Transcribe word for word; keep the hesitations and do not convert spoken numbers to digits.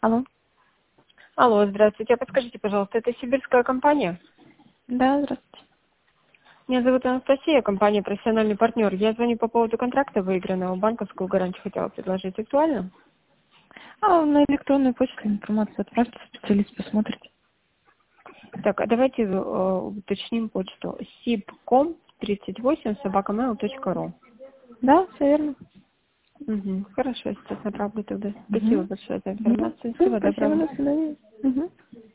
Алло. Алло, здравствуйте. А подскажите, пожалуйста, это сибирская компания? Да, здравствуйте. Меня зовут Анастасия, компания «Профессиональный партнер». Я звоню по поводу контракта выигранного, банковскую гарантию хотела предложить. Актуально? А на электронную почту информацию отправьте, специалист посмотрит. Так, а давайте э, уточним почту. сибком тридцать восемь собака мейл точка ру. Да, все верно. Угу. Хорошо, я сейчас направлю тогда. Спасибо Угу. большое за Угу. информацию. Всего Спасибо, доброго. до свидания. Угу.